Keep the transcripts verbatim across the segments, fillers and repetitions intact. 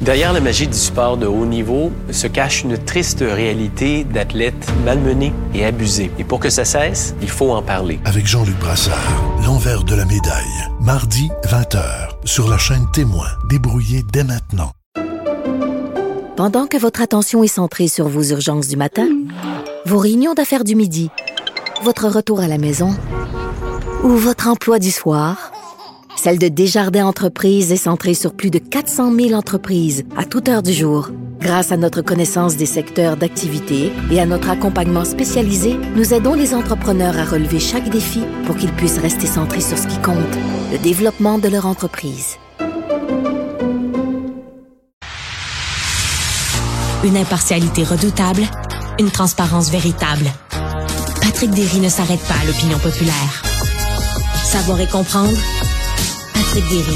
Derrière la magie du sport de haut niveau se cache une triste réalité d'athlètes malmenés et abusés. Et pour que ça cesse, il faut en parler. Avec Jean-Luc Brassard, l'envers de la médaille. Mardi, vingt heures, sur la chaîne Témoin. Débrouillez dès maintenant. Pendant que votre attention est centrée sur vos urgences du matin, vos réunions d'affaires du midi, votre retour à la maison ou votre emploi du soir, celle de Desjardins Entreprises est centrée sur plus de quatre cent mille entreprises à toute heure du jour. Grâce à notre connaissance des secteurs d'activité et à notre accompagnement spécialisé, nous aidons les entrepreneurs à relever chaque défi pour qu'ils puissent rester centrés sur ce qui compte, le développement de leur entreprise. Une impartialité redoutable, une transparence véritable. Patrick Derry ne s'arrête pas à l'opinion populaire. Savoir et comprendre, Patrick Derry.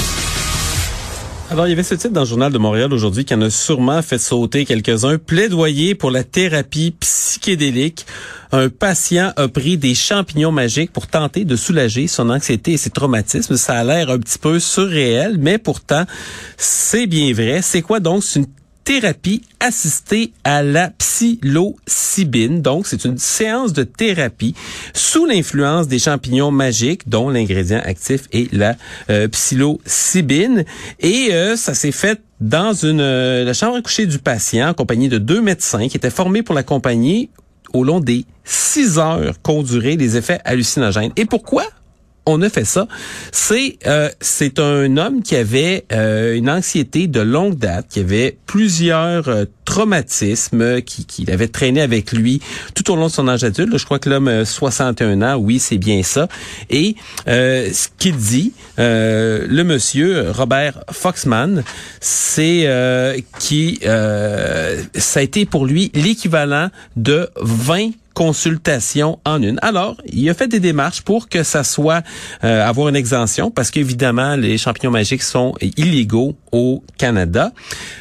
Alors, il y avait ce titre dans le Journal de Montréal aujourd'hui qui en a sûrement fait sauter quelques-uns. Plaidoyer pour la thérapie psychédélique. Un patient a pris des champignons magiques pour tenter de soulager son anxiété et ses traumatismes. Ça a l'air un petit peu surréel, mais pourtant, c'est bien vrai. C'est quoi donc? C'est une thérapie assistée à la psilocybine. Donc, c'est une séance de thérapie sous l'influence des champignons magiques, dont l'ingrédient actif est la euh, psilocybine. Et euh, ça s'est fait dans une euh, la chambre à coucher du patient, en compagnie de deux médecins qui étaient formés pour l'accompagner au long des six heures qu'ont duré les effets hallucinogènes. Et pourquoi on a fait ça? C'est euh, c'est un homme qui avait euh, une anxiété de longue date, qui avait plusieurs euh, traumatismes qui, qui l'avaient traîné avec lui tout au long de son âge adulte. Je crois que l'homme a soixante et un ans, oui, c'est bien ça. Et euh, ce qu'il dit, euh, le monsieur Robert Foxman, c'est euh, qui euh, ça a été pour lui l'équivalent de vingt consultation en une. Alors, il a fait des démarches pour que ça soit euh, avoir une exemption, parce qu'évidemment, les champignons magiques sont illégaux au Canada.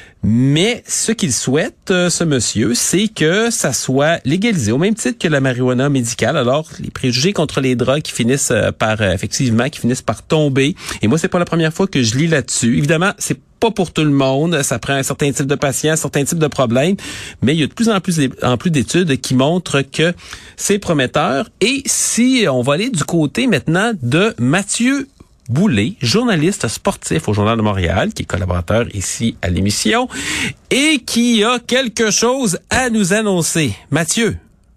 Mais ce qu'il souhaite, euh, ce monsieur, c'est que ça soit légalisé, au même titre que la marijuana médicale. Alors, les préjugés contre les drogues qui finissent euh, par, euh, effectivement, qui finissent par tomber. Et moi, c'est pas la première fois que je lis là-dessus. Évidemment, c'est pas pour tout le monde. Ça prend un certain type de patients, un certain type de problèmes. Mais il y a de plus en plus, en plus d'études qui montrent que c'est prometteur. Et si on va aller du côté maintenant de Mathieu Boulay, journaliste sportif au Journal de Montréal, qui est collaborateur ici à l'émission, et qui a quelque chose à nous annoncer. Mathieu.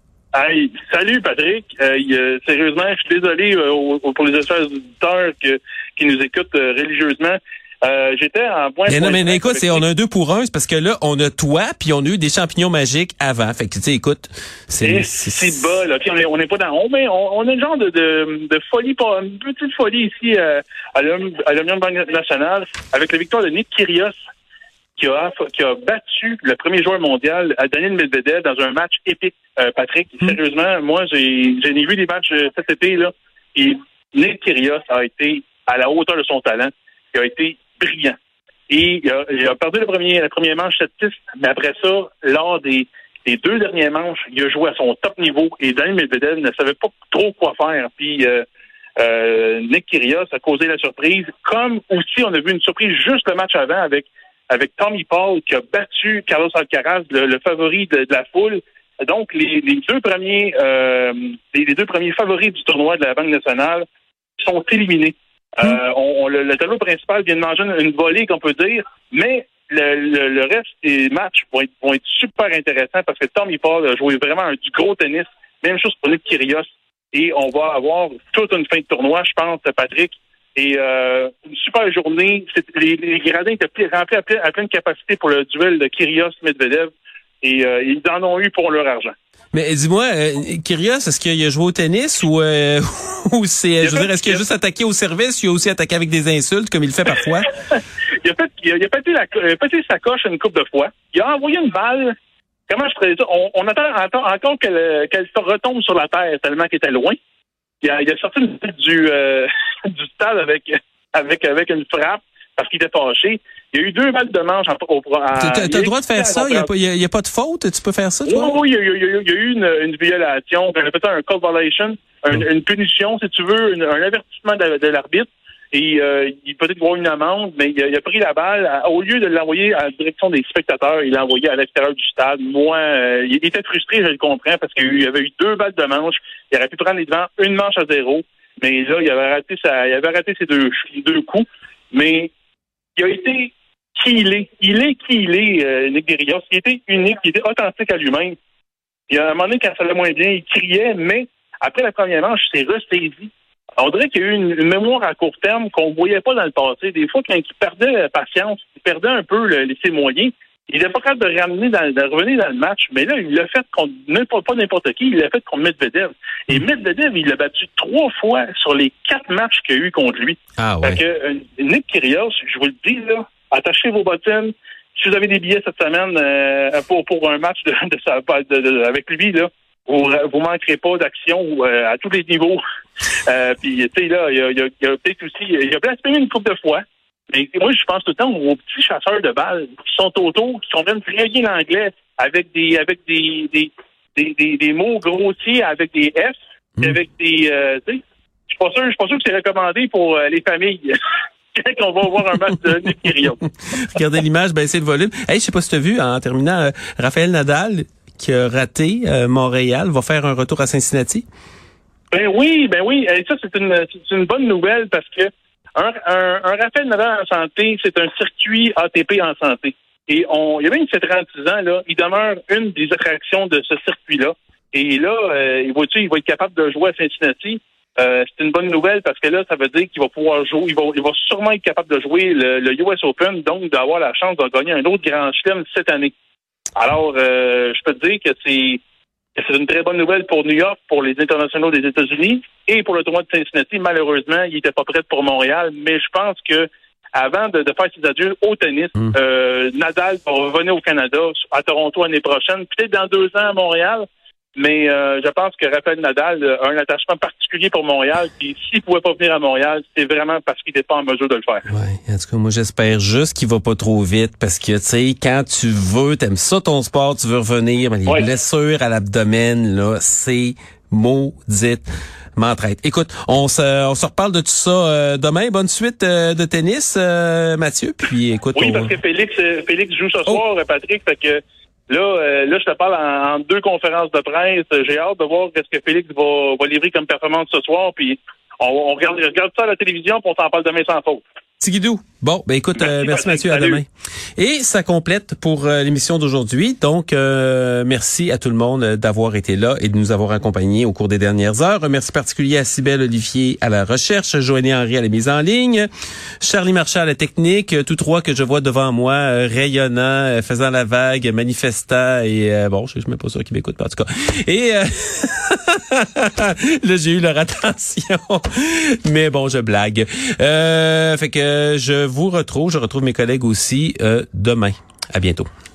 Hey, salut Patrick. Euh, euh, sérieusement, je suis désolé euh, pour les auditeurs que, qui nous écoutent euh, religieusement. Euh, j'étais en point. Mais non, mais, mais écoute, c'est, on a un deux pour un, c'est parce que là, on a toi, puis on a eu des champignons magiques avant. Fait que, tu sais, écoute, c'est... C'est, c'est bas, là. Puis on est, on est pas dans on, mais on, on a une genre de, de, de folie, pas une petite folie ici euh, à l'Union Banque Nationale, avec la victoire de Nick Kyrgios, qui a, qui a battu le premier joueur mondial, Daniil Medvedev, dans un match épique, euh, Patrick. Mm. Sérieusement, moi, j'ai, j'ai vu des matchs cet été, là, et Nick Kyrgios a été à la hauteur de son talent. Il a été brillant. Et il a, il a perdu le premier, la première manche sept six, mais après ça, lors des, des deux dernières manches, il a joué à son top niveau et Daniil Medvedev ne savait pas trop quoi faire. Puis euh, euh, Nick Kyrgios a causé la surprise, comme aussi on a vu une surprise juste le match avant avec avec Tommy Paul qui a battu Carlos Alcaraz, le, le favori de, de la foule. Donc les, les deux premiers euh, les, les deux premiers favoris du tournoi de la Banque nationale sont éliminés. Euh, on, on, le, le tableau principal vient de manger une, une volée, qu'on peut dire, mais le, le, le reste des matchs vont être, vont être super intéressants parce que Tommy Paul a joué vraiment un, du gros tennis. Même chose pour Nick Kyrgios. Et on va avoir toute une fin de tournoi, je pense, Patrick. Et euh, une super journée. C'est, les, les gradins étaient remplis à, pleine, à pleine capacité pour le duel de Kyrgios-Medvedev. Et euh, ils en ont eu pour leur argent. Mais dis-moi, euh, Kyrgios, est-ce qu'il a joué au tennis ou, euh, ou c'est, je veux dire, est-ce qu'il a juste attaqué au service ou il a aussi attaqué avec des insultes comme il le fait parfois? il a fait, il a, il a pété la, il a pété sa coche une couple de fois. Il a envoyé une balle. Comment je ferais ça? On, on attend, attend encore qu'elle, qu'elle se retombe sur la terre tellement qu'elle était loin. Il a, il a sorti une balle du, euh, du stade avec, avec, avec une frappe parce qu'il était fâché. Il y a eu deux balles de manche en, au, à... T'as, t'as le droit de faire ça? Il n'y a, a, a pas de faute? Tu peux faire ça, toi? Oui, oui, il y a, il y a, il y a eu une, une violation. On appelle ça un call violation, un, une punition, si tu veux, une, un avertissement de, de l'arbitre. Et euh, il peut-être voir une amende, mais il a, il a pris la balle. À, au lieu de l'envoyer à la direction des spectateurs, il l'a envoyé à l'extérieur du stade. Moi, euh, il était frustré, je le comprends, parce qu'il y avait eu deux balles de manche. Il aurait pu prendre les devants, une manche à zéro. Mais là, il avait raté sa, il avait raté ses deux, deux coups. Mais il a été qui il est. Il est qui il est, euh, Nick Kyrgios. Il était unique, il était authentique à lui-même. Il y a un moment donné, quand ça allait moins bien, il criait, mais après la première manche, il s'est ressaisi. On dirait qu'il y a eu une, une mémoire à court terme qu'on ne voyait pas dans le passé. Des fois, quand il perdait patience, il perdait un peu le, ses moyens, il n'était pas capable de ramener dans, de revenir dans le match. Mais là, il l'a fait contre n'importe pas n'importe qui, il l'a fait contre Medvedev. Et Medvedev, il l'a battu trois fois sur les quatre matchs qu'il y a eu contre lui. Ah ouais. Fait que euh, Nick Kyrgios, je vous le dis, là, attachez vos bottines. Si vous avez des billets cette semaine euh, pour, pour un match de, de, de, de, de, avec lui, là, vous vous manquerez pas d'action euh, à tous les niveaux. Euh, puis, tu sais, là, il y a, il y a, il y a peut-être aussi... Il a blasphémé une couple de fois. Mais moi, je pense tout le temps aux petits chasseurs de balles qui sont autour, qui comprennent très bien l'anglais, avec des avec des des, des, des, des mots grossiers, avec des F, mmh. avec des... Euh, tu sais, je suis pas sûr, je suis pas sûr que c'est recommandé pour euh, les familles. Quand on va voir un match de Nick Kyrgios. Regardez l'image, baissez le volume. Hey, je sais pas si tu as vu, en terminant, euh, Rafael Nadal, qui a raté euh, Montréal, va faire un retour à Cincinnati. Ben oui, ben oui. Et ça, c'est une, c'est une bonne nouvelle parce que un, un, un Rafael Nadal en santé, c'est un circuit A T P en santé. Et on, il y a même trente-six ans, là, il demeure une des attractions de ce circuit-là. Et là, euh, il va, il va être capable de jouer à Cincinnati. Euh, c'est une bonne nouvelle parce que là, ça veut dire qu'il va pouvoir jouer, il va, il va sûrement être capable de jouer le, le U S Open, donc d'avoir la chance de gagner un autre grand chelem cette année. Alors, euh, je peux te dire que c'est, que c'est une très bonne nouvelle pour New York, pour les internationaux des États-Unis et pour le tournoi de Cincinnati. Malheureusement, il n'était pas prêt pour Montréal, mais je pense que avant de, de faire ses adieux au tennis, mmh. euh, Nadal va revenir au Canada, à Toronto l'année prochaine, peut-être dans deux ans à Montréal. Mais euh, je pense que Rafael Nadal a un attachement particulier pour Montréal. Puis s'il ne pouvait pas venir à Montréal, c'est vraiment parce qu'il n'était pas en mesure de le faire. Ouais, en tout cas, moi j'espère juste qu'il va pas trop vite parce que tu sais, quand tu veux, t'aimes ça ton sport, tu veux revenir, mais les ouais. blessures à l'abdomen, là, c'est maudite m'entraide. Écoute, on se on se reparle de tout ça euh, demain. Bonne suite euh, de tennis, euh, Mathieu. Puis écoute, oui, on... parce que Félix, Félix joue ce soir, oh. Patrick, fait que. Là, euh, là, je te parle en, en deux conférences de presse. J'ai hâte de voir ce que Félix va, va livrer comme performance ce soir. Puis on, on regarde, regarde ça à la télévision, puis on s'en parle demain sans faute. Tigidou. Bon, ben écoute, merci, euh, merci Mathieu, salut. À demain. Et ça complète pour euh, l'émission d'aujourd'hui. Donc, euh, merci à tout le monde d'avoir été là et de nous avoir accompagnés au cours des dernières heures. Un merci particulier à Cybèle Olivier à la recherche, Joanie Henry à la mise en ligne, Charlie Marchal à la technique, tous trois que je vois devant moi, euh, rayonnant, euh, faisant la vague, manifestant et euh, bon, je suis même pas sûr qu'ils m'écoutent, en tout cas. Et euh, là, j'ai eu leur attention, mais bon, je blague. Euh, fait que je vous retrouve, je retrouve mes collègues aussi euh, demain. À bientôt.